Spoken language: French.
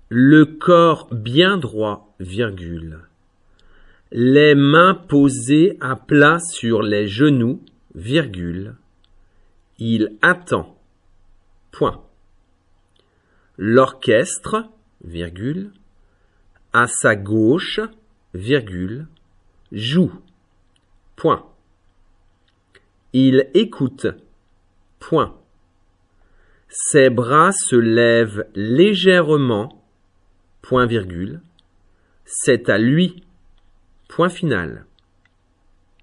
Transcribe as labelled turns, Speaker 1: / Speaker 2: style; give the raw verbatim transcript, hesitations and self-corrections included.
Speaker 1: Le corps bien droit, virgule. Les mains posées à plat sur les genoux, virgule. Il attend. Point. L'orchestre, virgule, à sa gauche, virgule, joue. Point. Il écoute. Point. Ses bras se lèvent légèrement, point virgule. C'est à lui. Point final.